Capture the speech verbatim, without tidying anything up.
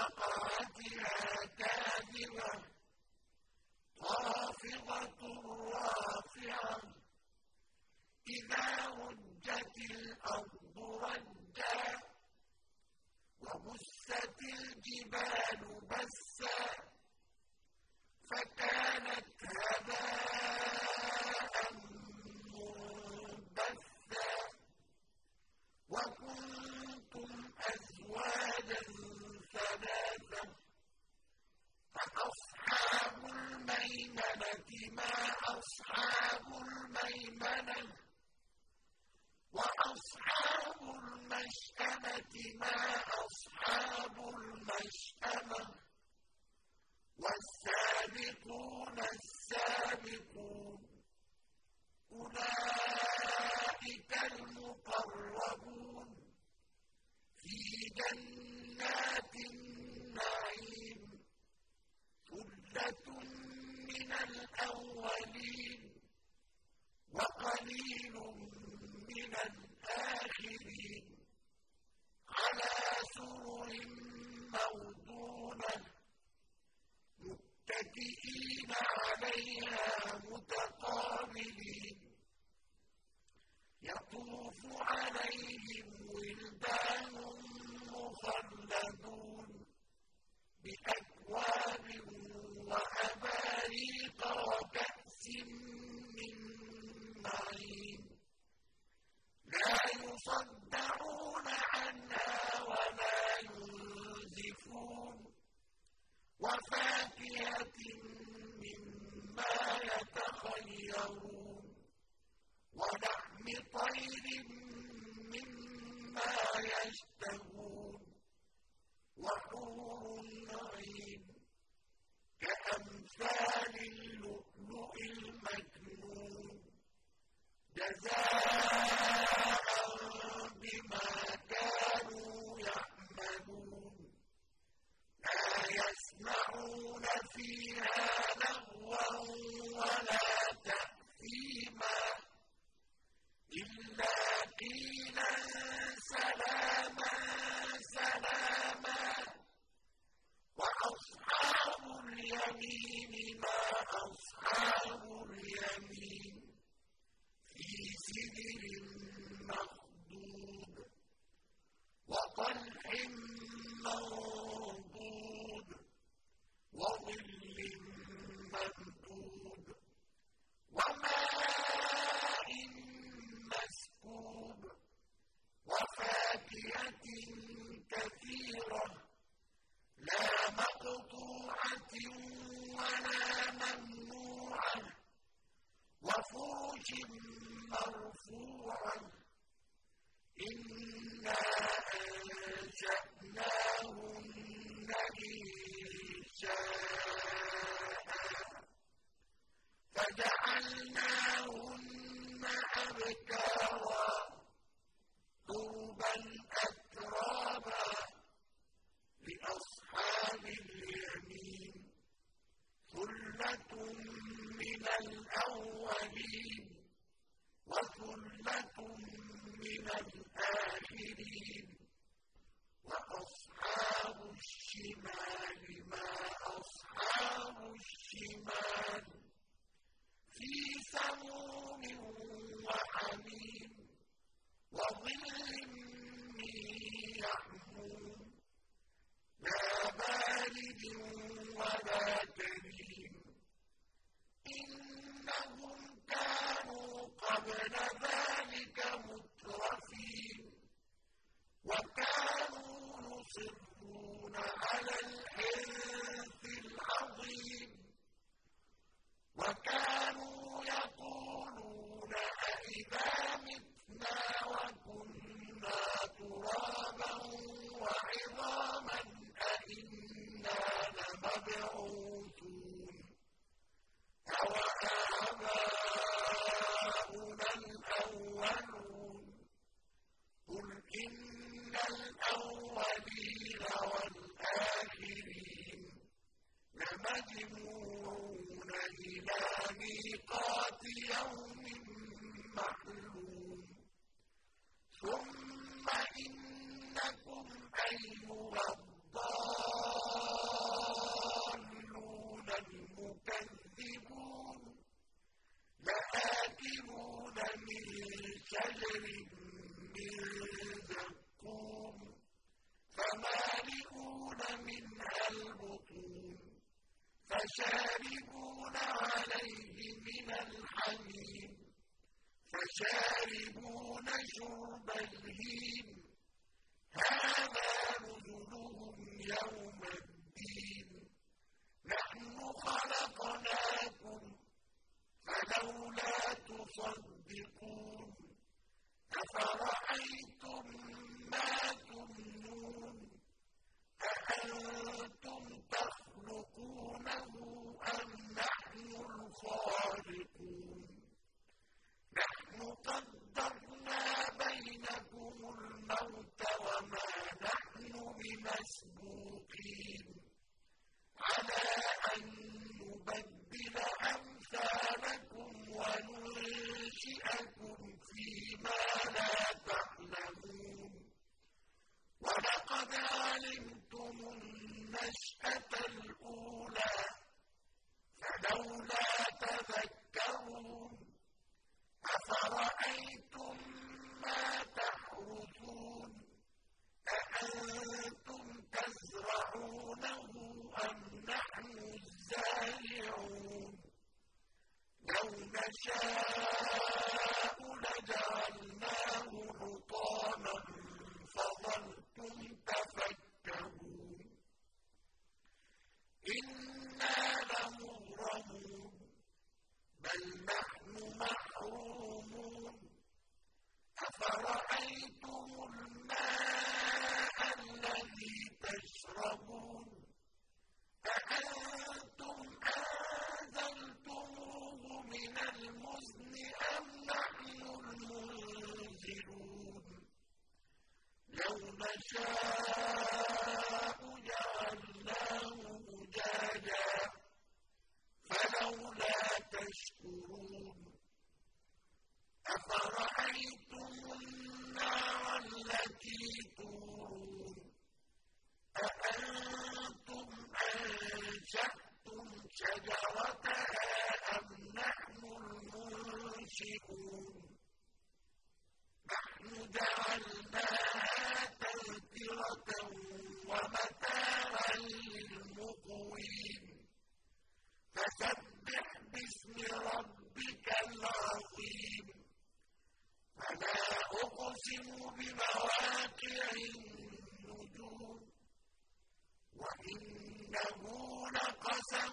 وقعتها كاذبة خافضة رافعة إذا رجت الأرض رجا وبست الجبال بسا فكانت هباء منبثا وكنتم أزواجا ثلاثا فأصحاب الميمنة ما أصحاب الميمنة وأصحاب المشأمة ما أصحاب المشأمة والسابقون السابقون أولئك المقربون في جنات النعيم ثلة من الأولين وقليل من الآخرين على سرر موضونة متكئين عليها متقابلين يطوف عليهم ولدان مخلدون بأكواب وأباريق وكأس من معين لا يصدعون عنها ولا ينزفون وفاكهة مما يتخيرون ولحم طير مما يشتهون وحور عين كأمثال اللؤلؤ المكنون جزاء بما كانوا يعملون لا يسمعون فيها لغوا ولا تأثيما إلا قيلا سلاما سلاما وأصحاب اليمين ما أصحاب اليمين في سدر مخضود وطلح منضود وظل ممدود وماء مسكوب وفاكهة كثيرة لا مقطوعة ولا ممنوعة وفرش مرفوعة إنا أنشأناهن إنشاء فجعلناهن أبكارا عربا أترابا لأصحاب اليمين ثلة من الأولين وثلة من الآخرين وأصحاب الشمال ما أصحاب الشمال في سموم وحميم وظل من يحموم لا بارد ولا كريم إنهم كانوا قبل ذلك مترفين وكانوا يصرون على الحنث العظيم وكانوا يقولون أإذا متنا وكنا ترابا وعظاما أإنا لمبعوثون أوآباؤنا الأولون قل إن الأولين والآخرين لمجموعون إلى ميقات يوم معلوم ثم إنكم أيها الضالون فشاربون عليه من الحميم فشاربون شرب الهيم هذا نزلهم يوم الدين نحن خلقناكم فلولا تصدقون أفرأيتم ما تمنون أأنتم تخلقونه أم نحن الخالقون نحن قدرنا بينكم الموت وما نحن بمسبوقين على أن نبدل أمثالكم وننشئكم فيما لا تعلمون ولقد علمتم النشأة الأولى فلولا تذكرون أفرأيتم ما تحرثون أأنتم تزرعونه أم نحن الزارعون لو نشاء لجعلناه حطاما فظلتم تفكرون إنا لمغرمون بل نحن محرومون أفرأيتم الماء الذي تشربون أأنتم أنزلتموه من المزن أم نحن المنزلون لو نشاء جعلناه أجاجا فلولا تشكرون أفرأيتم النار التي تورون أأنتم أنشأتم شجرتها أم نحن المنشئون نحن جعلناها تذكرة ومتاعا للمقوين فسبح باسم ربك العظيم فلا أقسم بمواقع النجوم وإنه لقسم